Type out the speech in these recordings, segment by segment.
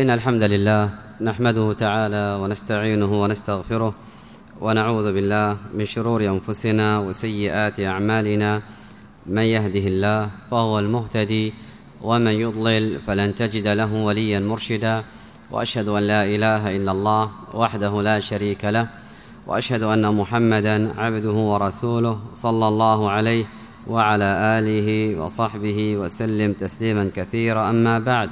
إن الحمد لله نحمده تعالى ونستعينه ونستغفره ونعوذ بالله من شرور أنفسنا وسيئات أعمالنا. من يهده الله فهو المهتدي ومن يضلل فلن تجد له وليا مرشدا. وأشهد أن لا إله إلا الله وحده لا شريك له، وأشهد أن محمدا عبده ورسوله صلى الله عليه وعلى آله وصحبه وسلم تسليما كثيرا. أما بعد،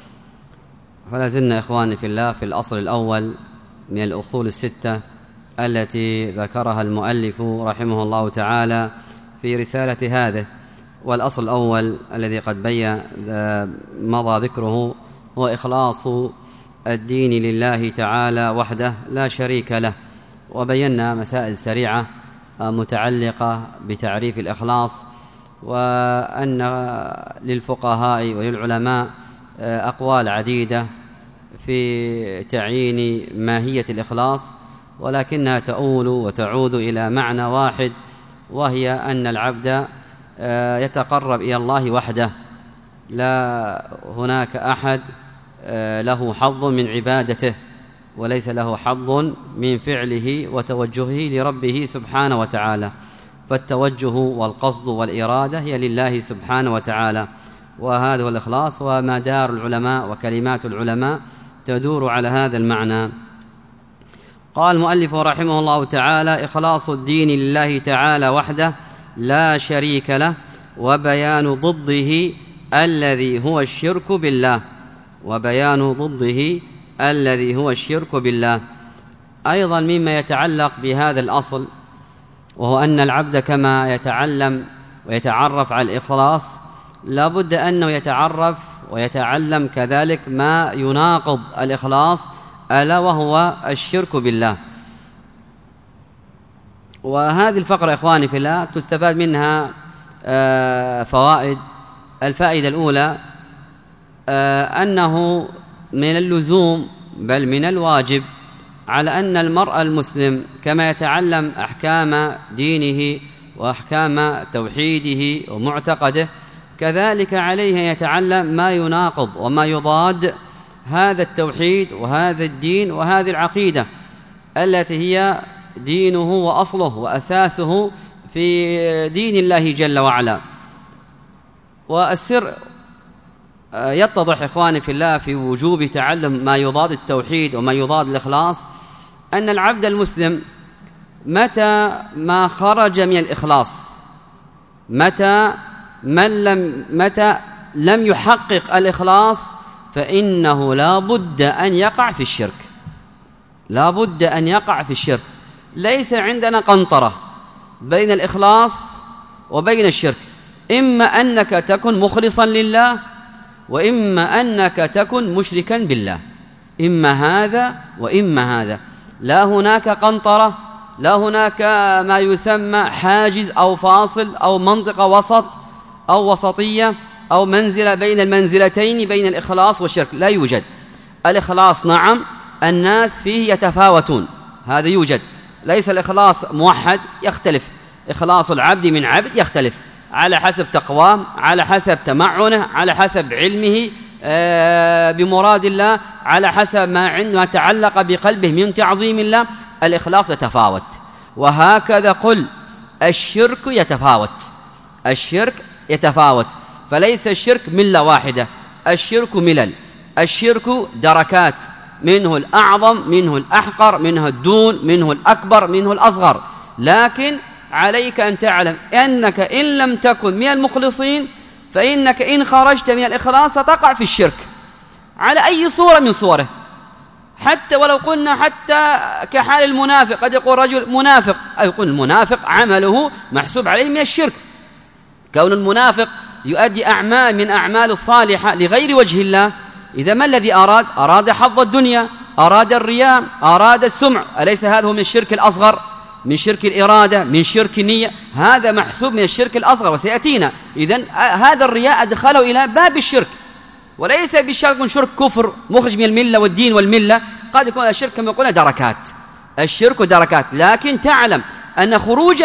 فلا زلنا إخواني في الله في الأصل الأول من الأصول الستة التي ذكرها المؤلف رحمه الله تعالى في رسالة هذه. والأصل الأول الذي قد مضى ذكره هو إخلاص الدين لله تعالى وحده لا شريك له، وبينا مسائل سريعة متعلقة بتعريف الإخلاص، وأن للفقهاء وللعلماء أقوال عديدة في تعيين ماهية الإخلاص، ولكنها تؤول وتعود إلى معنى واحد، وهي أن العبد يتقرب إلى الله وحده، لا هناك أحد له حظ من عبادته، وليس له حظ من فعله وتوجهه لربه سبحانه وتعالى، فالتوجه والقصد والإرادة هي لله سبحانه وتعالى. وهذا هو الإخلاص، ومدار العلماء وكلمات العلماء تدور على هذا المعنى. قال المؤلف رحمه الله تعالى: إخلاص الدين لله تعالى وحده لا شريك له، وبيان ضده الذي هو الشرك بالله. وبيان ضده الذي هو الشرك بالله. أيضا مما يتعلق بهذا الأصل، وهو أن العبد كما يتعلم ويتعرف على الإخلاص لا بد أنه يتعرف ويتعلم كذلك ما يناقض الإخلاص، ألا وهو الشرك بالله. وهذه الفقرة إخواني في الله تستفاد منها فوائد. الفائدة الأولى أنه من اللزوم بل من الواجب على أن المرء المسلم كما يتعلم أحكام دينه وأحكام توحيده ومعتقده، كذلك عليه يتعلم ما يناقض وما يضاد هذا التوحيد وهذا الدين وهذه العقيدة التي هي دينه وأصله وأساسه في دين الله جل وعلا. والسر يتضح إخواني في الله في وجوب تعلم ما يضاد التوحيد وما يضاد الإخلاص، أن العبد المسلم متى ما خرج من الإخلاص، متى لم يحقق الإخلاص، فإنه لا بد أن يقع في الشرك. لا بد أن يقع في الشرك. ليس عندنا قنطرة بين الإخلاص وبين الشرك، إما أنك تكن مخلصا لله، وإما أنك تكن مشركا بالله، إما هذا وإما هذا. لا هناك قنطرة، لا هناك ما يسمى حاجز أو فاصل أو منطقة وسط أو وسطية أو منزلة بين المنزلتين بين الإخلاص والشرك، لا يوجد. الإخلاص نعم الناس فيه يتفاوتون، هذا يوجد. ليس الإخلاص موحد، يختلف. إخلاص العبد من عبد يختلف على حسب تقواه، على حسب تمعنه، على حسب علمه بمراد الله، على حسب ما تعلق بقلبه من تعظيم الله. الإخلاص يتفاوت. وهكذا قل الشرك يتفاوت. الشرك يتفاوت، فليس الشرك ملة واحدة، الشرك ملل، الشرك دركات، منه الأعظم، منه الأحقر، منه الدون، منه الأكبر، منه الأصغر. لكن عليك أن تعلم أنك إن لم تكن من المخلصين، فإنك إن خرجت من الإخلاص ستقع في الشرك على أي صورة من صوره. حتى ولو قلنا حتى كحال المنافق، قد يقول رجل منافق، يقول المنافق عمله محسوب عليه من الشرك. كون المنافق يؤدي أعمال من أعمال الصالحة لغير وجه الله، إذا ما الذي أراد حظ الدنيا، أراد الرياء، أراد السمع، أليس هذا هو من الشرك الأصغر، من شرك الإرادة، من شرك النية؟ هذا محسوب من الشرك الأصغر وسيأتينا. إذن هذا الرياء أدخله إلى باب الشرك، وليس بالشرك شرك كفر مخرج من الملة والدين والملة. قد يكون الشرك كما قلنا دركات، الشرك دركات. لكن تعلم أن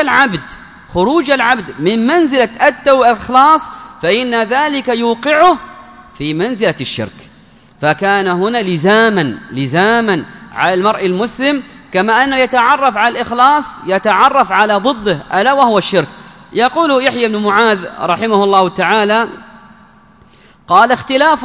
خروج العبد من منزلة الإخلاص فإن ذلك يوقعه في منزلة الشرك. فكان هنا لزاما على المرء المسلم، كما أنه يتعرف على الإخلاص يتعرف على ضده ألا وهو الشرك. يقول يحيى بن معاذ رحمه الله تعالى قال: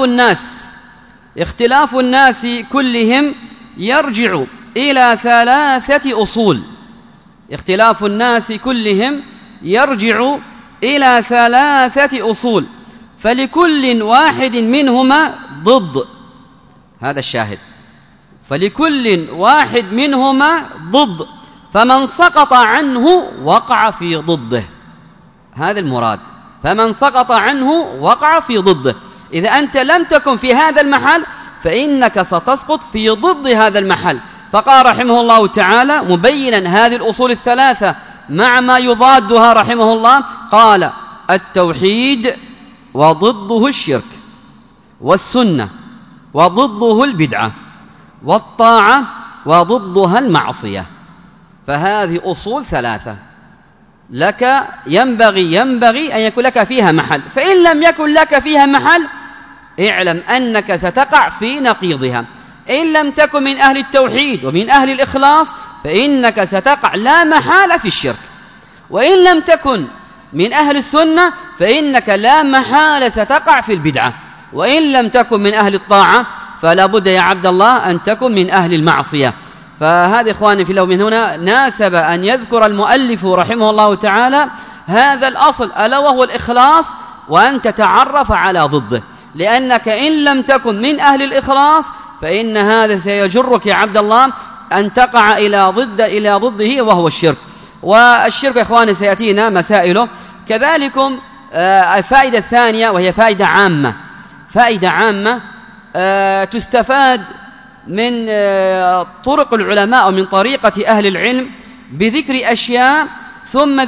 اختلاف الناس كلهم يرجع إلى 3 أصول. اختلاف الناس كلهم يرجع إلى 3 أصول، فلكل واحد منهما ضد. هذا الشاهد، فلكل واحد منهما ضد، فمن سقط عنه وقع في ضده. هذا المراد، فمن سقط عنه وقع في ضده. إذا أنت لم تكن في هذا المحل فإنك ستسقط في ضد هذا المحل. فقال رحمه الله تعالى مبينا هذه الأصول ال3 مع ما يضادها رحمه الله، قال: التوحيد وضده الشرك، والسنة وضده البدعة، والطاعة وضدها المعصية. فهذه أصول 3 لك ينبغي أن يكون لك فيها محل، فإن لم يكن لك فيها محل اعلم أنك ستقع في نقيضها. إن لم تكن من أهل التوحيد ومن أهل الإخلاص فإنك ستقع لا محالة في الشرك، وإن لم تكن من أهل السنة فإنك لا محالة ستقع في البدعة، وإن لم تكن من أهل الطاعة فلا بد يا عبد الله أن تكن من أهل المعصية. فهذا إخواني في الله من هنا ناسب أن يذكر المؤلف رحمه الله تعالى هذا الأصل ألا وهو الإخلاص، وأن تتعرف على ضده، لأنك إن لم تكن من أهل الإخلاص فإن هذا سيجرك يا عبد الله أن تقع إلى ضده وهو الشرك. والشرك يا إخواني سيأتينا مسائله. كذلكم الفائدة الثانية وهي فائدة عامة تستفاد من طرق العلماء ومن طريقة أهل العلم بذكر أشياء ثم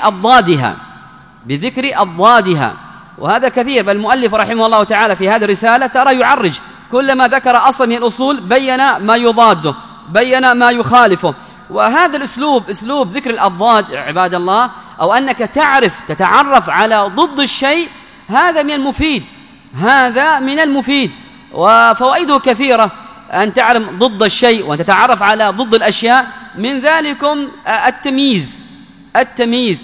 بذكر أضدادها، وهذا كثير. بل المؤلف رحمه الله تعالى في هذه الرسالة ترى يعرج كلما ذكر أصل من الأصول بين ما يضاده، بين ما يخالفه. وهذا الأسلوب، أسلوب ذكر الأضداد عباد الله، أو أنك تتعرف على ضد الشيء، هذا من المفيد، وفوائده كثيرة. أن تعلم ضد الشيء وأن تتعرف على ضد الأشياء، من ذلكم التمييز،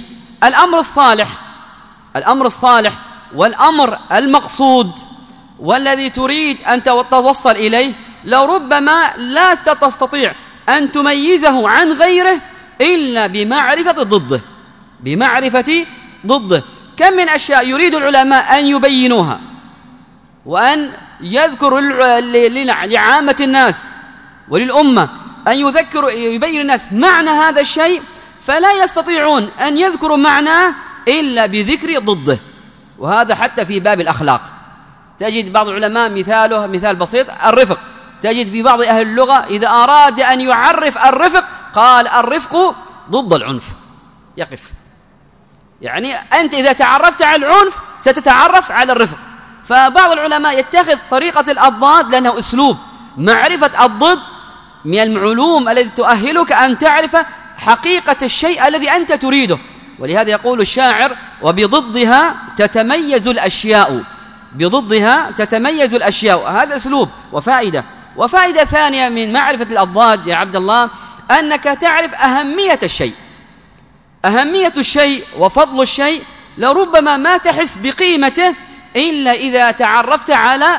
الأمر الصالح والأمر المقصود والذي تريد أن تتوصل إليه، لو ربما لا تستطيع أن تميزه عن غيره إلا بمعرفة ضده. كم من أشياء يريد العلماء أن يبينوها وأن يذكروا لعامة الناس وللأمة أن يبين الناس معنى هذا الشيء، فلا يستطيعون أن يذكروا معناه إلا بذكر ضده. وهذا حتى في باب الأخلاق تجد بعض العلماء مثال بسيط الرفق، تجد في بعض أهل اللغة إذا أراد أن يعرف الرفق قال الرفق ضد العنف، يقف. يعني أنت إذا تعرفت على العنف ستتعرف على الرفق. فبعض العلماء يتخذ طريقة الأضداد لأنه أسلوب معرفة الضد من العلوم التي تؤهلك أن تعرف حقيقة الشيء الذي أنت تريده. ولهذا يقول الشاعر: وبضدها تتميز الأشياء. هذا أسلوب وفائدة ثانية من معرفة الأضداد يا عبد الله أنك تعرف أهمية الشيء وفضل الشيء، لربما ما تحس بقيمته إلا إذا تعرفت على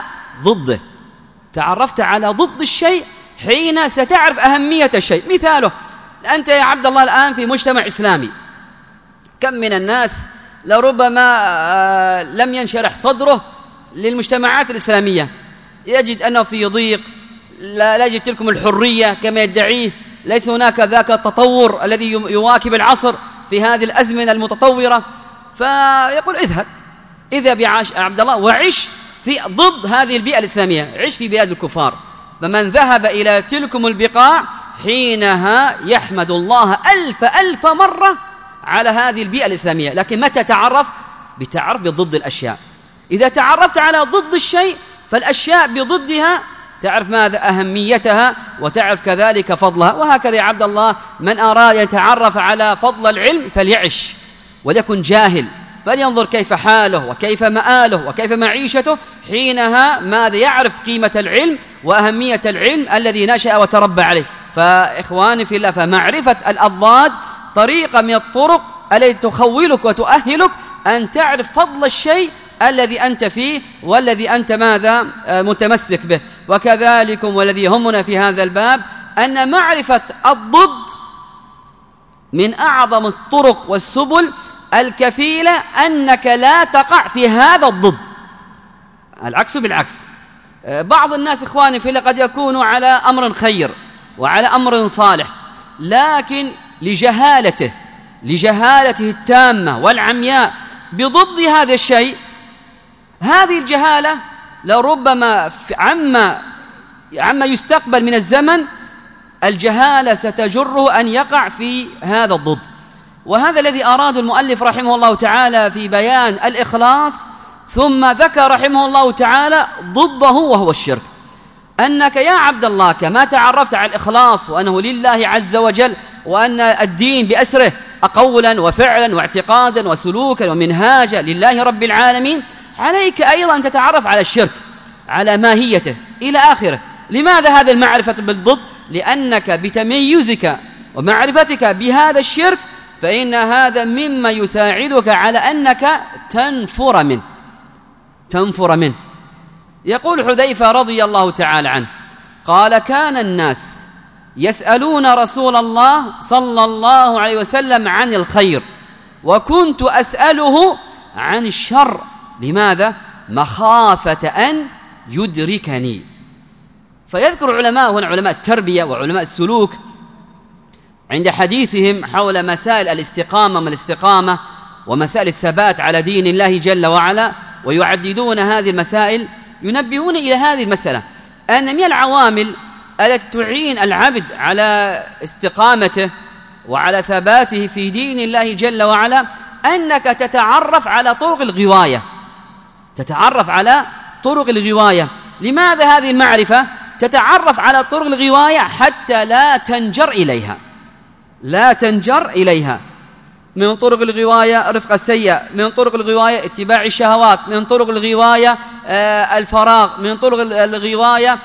ضد الشيء، حين ستعرف أهمية الشيء. مثاله أنت يا عبد الله الآن في مجتمع إسلامي، كم من الناس لربما لم ينشرح صدره للمجتمعات الإسلامية، يجد أنه في ضيق، لا يجد تلكم الحرية كما يدعيه، ليس هناك ذاك التطور الذي يواكب العصر في هذه الأزمنة المتطورة. فيقول اذهب يا عبد الله وعش في ضد هذه البيئة الإسلامية، عش في بلاد الكفار. فمن ذهب إلى تلكم البقاع حينها يحمد الله ألف مرة على هذه البيئة الإسلامية. لكن متى تعرف بضد الأشياء؟ إذا تعرفت على ضد الشيء فالأشياء بضدها تعرف ماذا أهميتها وتعرف كذلك فضلها. وهكذا يا عبد الله من أراد أن يتعرف على فضل العلم فليعش وليكن جاهل، فلينظر كيف حاله وكيف مآله وكيف معيشته، حينها ماذا يعرف قيمة العلم وأهمية العلم الذي نشأ وتربى عليه. فإخواني في الله، فمعرفة الأضداد طريقة من الطرق التي تخولك وتؤهلك أن تعرف فضل الشيء الذي أنت فيه والذي أنت ماذا متمسك به. وكذلك والذي يهمنا في هذا الباب أن معرفة الضد من أعظم الطرق والسبل الكفيلة أنك لا تقع في هذا الضد. العكس بالعكس، بعض الناس إخواني في الله قد يكونوا على أمر خير وعلى أمر صالح، لكن لجهالته التامة والعمياء بضد هذا الشيء، هذه الجهالة لربما عما يستقبل من الزمن الجهالة ستجره أن يقع في هذا الضد. وهذا الذي أراد المؤلف رحمه الله تعالى في بيان الإخلاص، ثم ذكر رحمه الله تعالى ضده وهو الشرك. أنك يا عبد الله كما تعرفت على الإخلاص وأنه لله عز وجل، وأن الدين بأسره قولا وفعلا واعتقادا وسلوكا ومنهاجا لله رب العالمين، عليك أيضا أن تتعرف على الشرك، على ماهيته إلى آخره. لماذا هذا المعرفة بالضد؟ لأنك بتميزك ومعرفتك بهذا الشرك فإن هذا مما يساعدك على أنك تنفر منه. يقول حذيفة رضي الله تعالى عنه قال: كان الناس يسألون رسول الله صلى الله عليه وسلم عن الخير، وكنت أسأله عن الشر. لماذا؟ مخافة أن يدركني. فيذكر علماء هنا، علماء التربية وعلماء السلوك، عند حديثهم حول مسائل الاستقامة ومسائل الثبات على دين الله جل وعلا، ويعددون هذه المسائل، ينبهون إلى هذه المسألة، أن من العوامل التي تعين العبد على استقامته وعلى ثباته في دين الله جل وعلا أنك تتعرف على طرق الغواية. لماذا هذه المعرفة؟ تتعرف على طرق الغواية حتى لا تنجر إليها. من طرق الغواية رفق السيئة، من طرق الغواية اتباع الشهوات، من طرق الغواية الفراغ، من طرق الغواية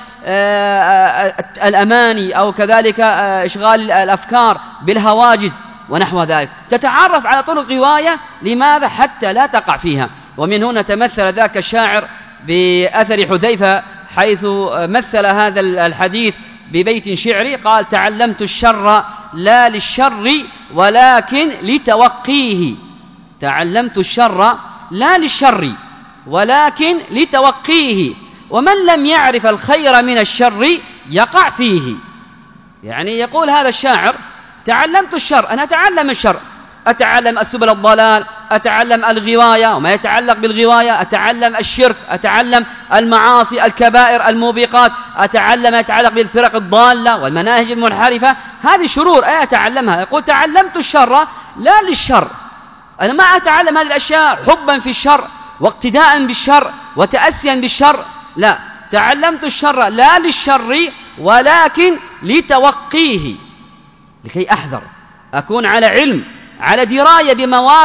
الأماني أو كذلك إشغال الأفكار بالهواجز ونحو ذلك. تتعرف على طرق غواية، لماذا؟ حتى لا تقع فيها. ومن هنا تمثل ذاك الشاعر بأثر حذيفة، حيث مثل هذا الحديث ببيت شعري، قال: تعلمت الشر لا للشر ولكن لتوقيه. تعلمت الشر لا للشر ولكن لتوقيه، ومن لم يعرف الخير من الشر يقع فيه. يعني يقول هذا الشاعر: تعلمت الشر، أنا أتعلم الشر، أتعلم السبل الضلال، أتعلم الغواية وما يتعلق بالغواية، أتعلم الشرك، أتعلم المعاصي الكبائر الموبقات، أتعلم ما يتعلق بالفرق الضالة والمناهج المنحرفة، هذه شرور أتعلمها. يقول: تعلمت الشر لا للشر، أنا ما أتعلم هذه الأشياء حبا في الشر واقتداء بالشر وتأسيا بالشر، لا، تعلمت الشر لا للشر ولكن لتوقيه، لكي أحذر، أكون على علم، على دراية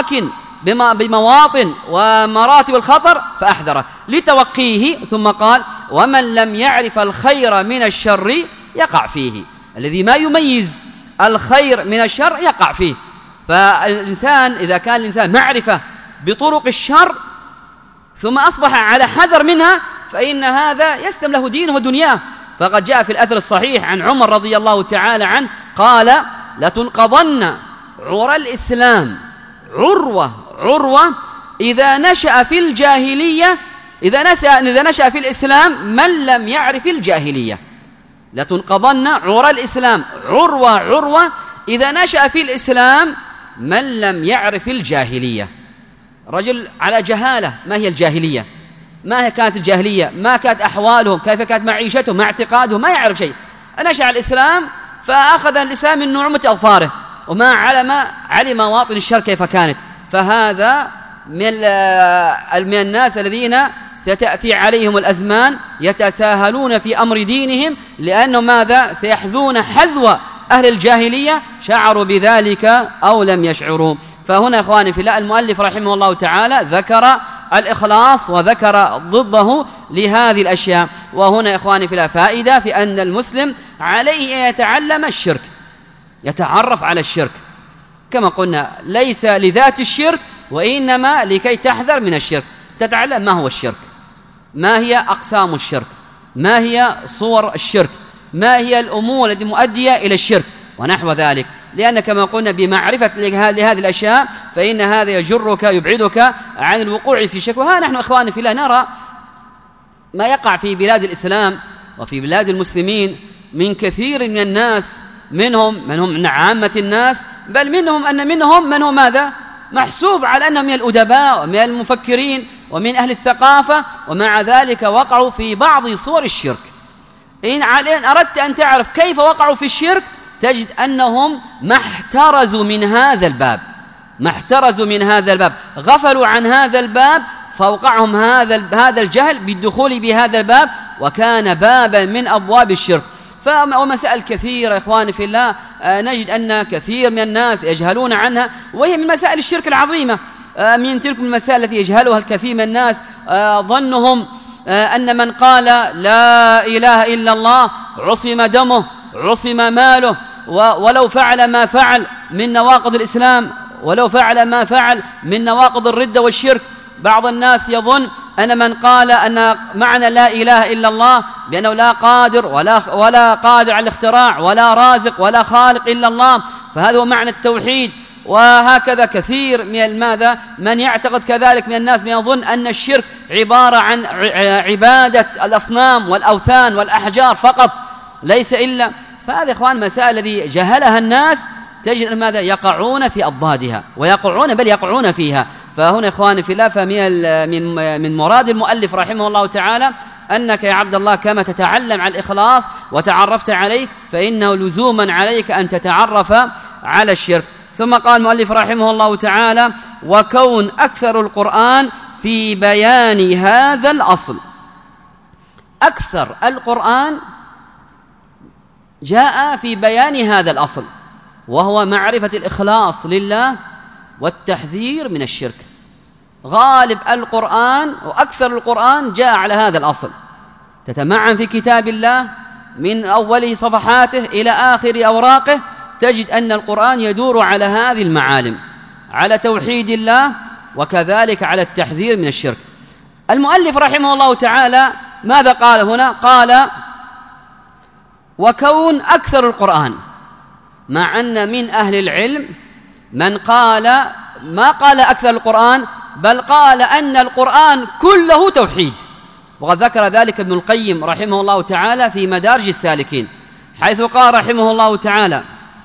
بمواطن ومراتب الخطر فأحذره، لتوقيه. ثم قال: ومن لم يعرف الخير من الشر يقع فيه. الذي ما يميز الخير من الشر يقع فيه. فالإنسان إذا كان الإنسان معرفة بطرق الشر ثم أصبح على حذر منها، فإن هذا يسلم له دينه ودنياه. فقد جاء في الأثر الصحيح عن عمر رضي الله تعالى عنه قال: لتنقضن عرى الإسلام عروة إذا نشأ في الجاهلية، إذا نشأ في الإسلام من لم يعرف الجاهلية. لتنقضن عرى الإسلام عروة إذا نشأ في الإسلام من لم يعرف الجاهلية. رجل على جهالة، ما هي الجاهلية؟ ما هي كانت الجاهلية؟ ما كانت أحوالهم؟ كيف كانت معيشتهم؟ ما اعتقادهم؟ ما يعرف شيء. نشأ الإسلام فأخذ الإسلام من نعمة أظفاره، وما علم مواطن الشر كيف كانت. فهذا من الناس الذين ستأتي عليهم الأزمان يتساهلون في أمر دينهم، لأنهم ماذا؟ سيحذون حذو أهل الجاهلية، شعروا بذلك أو لم يشعروا. فهنا إخواني في الله المؤلف رحمه الله تعالى ذكر الإخلاص وذكر ضده لهذه الأشياء. وهنا إخواني في الله فائدة في أن المسلم عليه أن يتعلم الشرك، يتعرف على الشرك كما قلنا، ليس لذات الشرك وإنما لكي تحذر من الشرك، تتعلم ما هو الشرك، ما هي أقسام الشرك، ما هي صور الشرك، ما هي الأمور التي مؤدية إلى الشرك ونحو ذلك. لأن كما قلنا بمعرفة لهذه الأشياء فإن هذا يجرك يبعدك عن الوقوع في الشرك. وها نحن إخواني في الله نرى ما يقع في بلاد الإسلام وفي بلاد المسلمين من كثير من الناس، منهم من عامة الناس، بل منهم من هو ماذا؟ محسوب على أنهم من الأدباء ومن المفكرين ومن أهل الثقافة، ومع ذلك وقعوا في بعض صور الشرك. إن أردت أن تعرف كيف وقعوا في الشرك تجد أنهم ما احترزوا من هذا الباب، غفلوا عن هذا الباب، فوقعهم هذا الجهل بالدخول بهذا الباب، وكان بابا من أبواب الشرك. ومسائل كثيرة إخواني في الله نجد أن كثير من الناس يجهلون عنها، وهي من مسائل الشرك العظيمة. من تلك المسائل التي يجهلها الكثير من الناس ظنهم أن من قال لا إله إلا الله عصم دمه عصم ماله، ولو فعل ما فعل من نواقض الإسلام، ولو فعل ما فعل من نواقض الردة والشرك. بعض الناس يظن أن من قال أن معنى لا إله إلا الله بأنه لا قادر ولا قادر على الاختراع ولا رازق ولا خالق إلا الله، فهذا هو معنى التوحيد. وهكذا كثير من يعتقد كذلك من الناس، من يظن أن الشرك عبارة عن عبادة الأصنام والأوثان والأحجار فقط، ليس إلا. فهذه إخوان مسائل التي جهلها الناس تجد ماذا؟ يقعون في أضدادها يقعون فيها. فهنا إخواني في الله من مراد المؤلف رحمه الله تعالى أنك يا عبد الله كما تتعلم على الإخلاص وتعرفت عليه فإنه لزوما عليك أن تتعرف على الشرك. ثم قال المؤلف رحمه الله تعالى: وكون أكثر القرآن في بيان هذا الأصل. أكثر القرآن جاء في بيان هذا الأصل، وهو معرفة الإخلاص لله والتحذير من الشرك. غالب القرآن وأكثر القرآن جاء على هذا الأصل، تتمعن في كتاب الله من أول صفحاته إلى آخر أوراقه تجد أن القرآن يدور على هذه المعالم، على توحيد الله وكذلك على التحذير من الشرك. المؤلف رحمه الله تعالى ماذا قال هنا؟ قال: وكون أكثر القرآن، مع أن من أهل العلم من قال ما قال أكثر القرآن، بل قال أن القرآن كله توحيد. وقد ذكر ذلك ابن القيم رحمه الله تعالى في مدارج السالكين، حيث قال رحمه الله تعالى: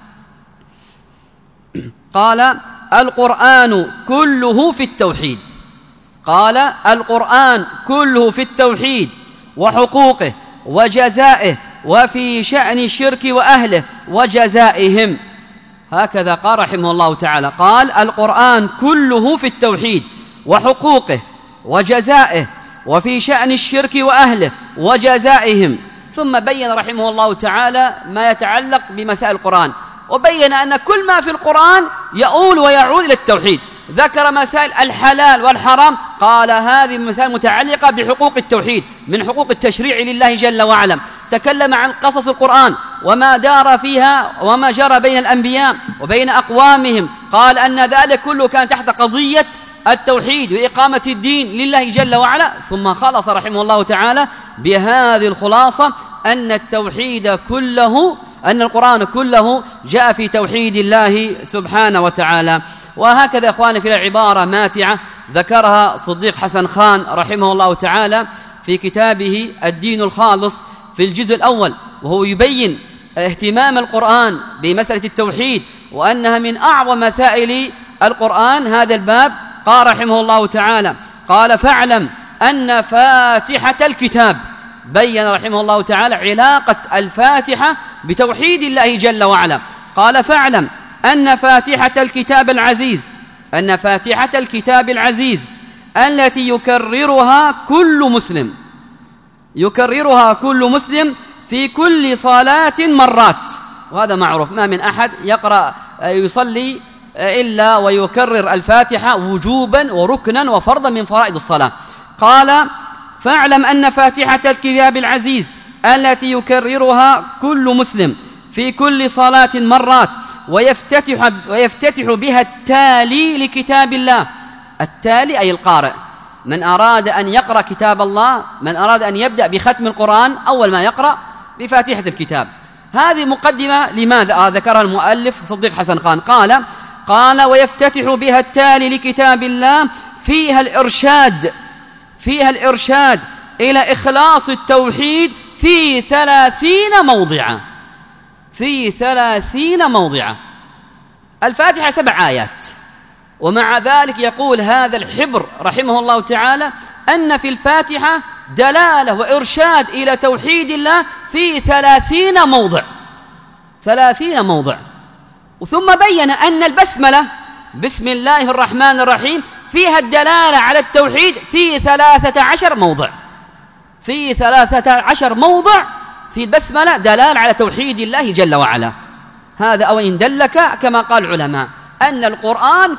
قال: القرآن كله في التوحيد. قال: القرآن كله في التوحيد وحقوقه وجزائه وفي شأن الشرك وأهله وجزائهم. هكذا قال رحمه الله تعالى، قال: القرآن كله في التوحيد وحقوقه وجزائه وفي شأن الشرك وأهله وجزائهم. ثم بين رحمه الله تعالى ما يتعلق بمسائل القرآن، وبين أن كل ما في القرآن يؤول ويعود إلى التوحيد. ذكر مسائل الحلال والحرام، قال هذه مسائل متعلقة بحقوق التوحيد من حقوق التشريع لله جل وعلا. تكلم عن قصص القرآن وما دار فيها وما جرى بين الأنبياء وبين أقوامهم، قال أن ذلك كله كان تحت قضية التوحيد وإقامة الدين لله جل وعلا. ثم خلص رحمه الله تعالى بهذه الخلاصة أن التوحيد كله، أن القرآن كله جاء في توحيد الله سبحانه وتعالى. وهكذا إخواني في العبارة ماتعة ذكرها صديق حسن خان رحمه الله تعالى في كتابه الدين الخالص في الجزء الأول، وهو يبين اهتمام القرآن بمسألة التوحيد وأنها من أعظم مسائل القرآن. هذا الباب قال رحمه الله تعالى: قال: فاعلم أن فاتحة الكتاب. بين رحمه الله تعالى علاقة الفاتحة بتوحيد الله جل وعلا. قال: فاعلم أن فاتحة الكتاب العزيز، أن فاتحة الكتاب العزيز التي يكررها كل مسلم في كل صلاة مرات. وهذا معروف، ما من أحد يقرأ يصلي إلا ويكرر الفاتحة وجوبا وركنا وفرضا من فرائض الصلاة. قال: فاعلم أن فاتحة الكتاب العزيز التي يكررها كل مسلم في كل صلاة مرات ويفتتح بها التالي لكتاب الله. التالي أي القارئ، من أراد أن يقرأ كتاب الله، من أراد أن يبدأ بختم القرآن أول ما يقرأ بفاتحة الكتاب. هذه مقدمة لماذا ذكرها المؤلف صديق حسن خان. قال: ويفتتح بها التالي لكتاب الله فيها الإرشاد إلى إخلاص التوحيد في 30 موضعا. الفاتحة 7 آيات، ومع ذلك يقول هذا الحبر رحمه الله تعالى أن في الفاتحة دلالة وإرشاد إلى توحيد الله في 30 موضع. ثم بين أن البسملة بسم الله الرحمن الرحيم فيها الدلالة على التوحيد في 13 موضع في البسملة دلالة على توحيد الله جل وعلا. هذا أو إن دلك كما قال العلماء أن القرآن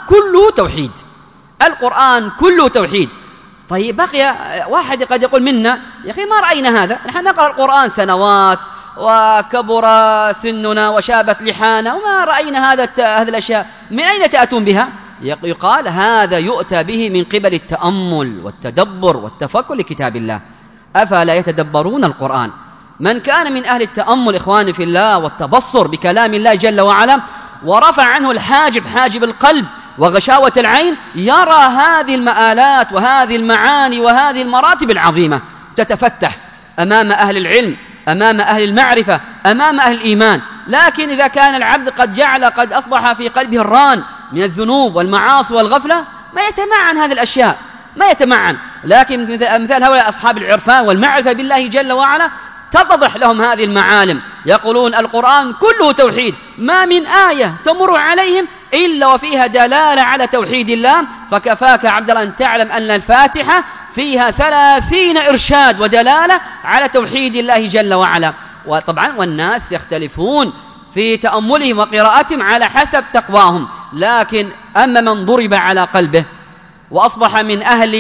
كله توحيد. طيب بقي واحد قد يقول منا: يا أخي ما رأينا هذا، نحن نقرأ القرآن سنوات وكبر سننا وشابت لحانا وما رأينا هذه الأشياء، من أين تأتون بها؟ يقال هذا يؤتى به من قبل التأمل والتدبر والتفكر لكتاب الله. أفلا يتدبرون القرآن؟ من كان من أهل التأمل إخواني في الله والتبصر بكلام الله جل وعلا ورفع عنه حاجب القلب وغشاوة العين، يرى هذه المآلات وهذه المعاني وهذه المراتب العظيمة تتفتح أمام أهل العلم، أمام أهل المعرفة، أمام أهل الإيمان. لكن إذا كان العبد قد أصبح في قلبه الران من الذنوب والمعاصي والغفلة ما يتمعن هذه الأشياء، ما يتمعن. لكن مثال هؤلاء أصحاب العرفان والمعرفة بالله جل وعلا تتضح لهم هذه المعالم، يقولون القرآن كله توحيد، ما من آية تمر عليهم إلا وفيها دلالة على توحيد الله. فكفاك عبد الله أن تعلم أن الفاتحة فيها 30 إرشاد ودلالة على توحيد الله جل وعلا. وطبعا والناس يختلفون في تأملهم وقراءتهم على حسب تقواهم، لكن أما من ضرب على قلبه وأصبح من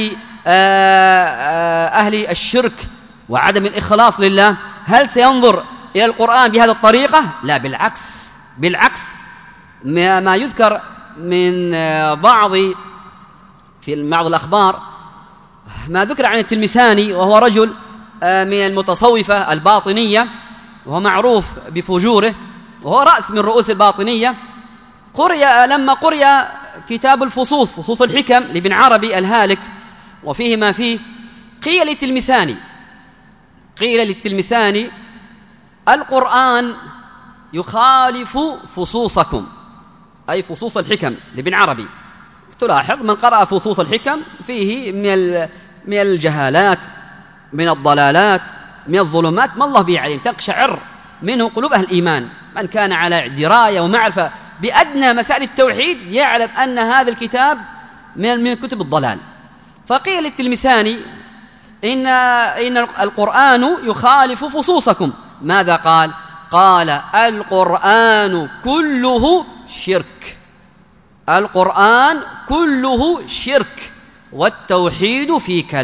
أهل الشرك وعدم الإخلاص لله، هل سينظر إلى القرآن بهذه الطريقة؟ لا، بالعكس. ما يذكر من بعض الأخبار ما ذكر عن التلمساني، وهو رجل من المتصوفة الباطنية وهو معروف بفجوره وهو رأس من رؤوس الباطنية. لما قرئ كتاب فصوص الحكم لابن عربي الهالك وفيه ما فيه، قيل للتلمساني القرآن يخالف فصوصكم، أي فصوص الحكم لابن عربي. تلاحظ من قرأ فصوص الحكم فيه من الجهالات، من الضلالات، من الظلمات ما الله به عليم، تقشعر منه قلوب أهل الإيمان. من كان على دراية ومعرفة بأدنى مسائل التوحيد يعلم أن هذا الكتاب من كتب الضلال. فقيل للتلمساني إن القرآن يخالف فصوصكم. ماذا قال؟ قال القرآن كله شرك والتوحيد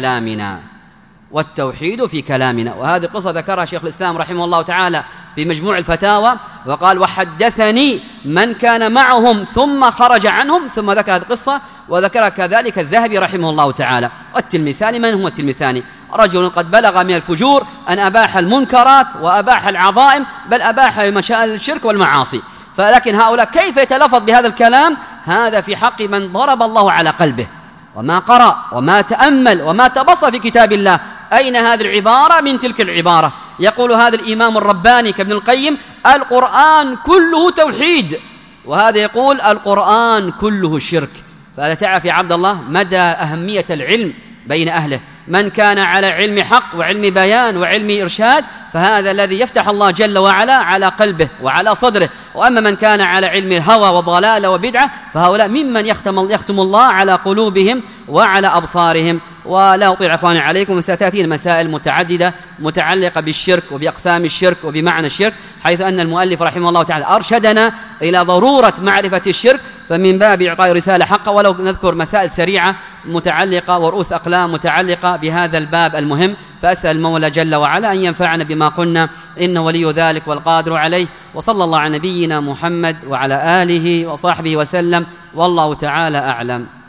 في كلامنا. وهذه قصة ذكرها شيخ الإسلام رحمه الله تعالى في مجموع الفتاوى، وقال وحدثني من كان معهم ثم خرج عنهم، ثم ذكر هذه القصة وذكر كذلك الذهبي رحمه الله تعالى. والتلمساني من هو التلمساني؟ رجل قد بلغ من الفجور أن أباح المنكرات وأباح العظائم، بل أباح الشرك والمعاصي. فلكن هؤلاء كيف يتلفظ بهذا الكلام؟ هذا في حق من ضرب الله على قلبه وما قرأ وما تأمل وما تبصر في كتاب الله. أين هذه العبارة من تلك العبارة؟ يقول هذا الإمام الرباني كابن القيم القرآن كله توحيد، وهذا يقول القرآن كله شرك. فهذا تعرف يا عبد الله مدى أهمية العلم بين أهله. من كان على علم حق وعلم بيان وعلم إرشاد فهذا الذي يفتح الله جل وعلا على قلبه وعلى صدره. وأما من كان على علم الهوى وضلال وبدعة فهؤلاء ممن يختم الله على قلوبهم وعلى أبصارهم. ولا أطيع أخواني عليكم، وستأتي المسائل متعددة متعلقة بالشرك وبأقسام الشرك وبمعنى الشرك، حيث أن المؤلف رحمه الله تعالى أرشدنا إلى ضرورة معرفة الشرك، فمن باب إعطاء رسالة حقة ولو نذكر مسائل سريعة متعلقة ورؤوس أقلام متعلقة بهذا الباب المهم. فأسأل المولى جل وعلا أن ينفعنا بما قلنا، إنه ولي ذلك والقادر عليه. وصلى الله على نبينا محمد وعلى آله وصحبه وسلم، والله تعالى أعلم.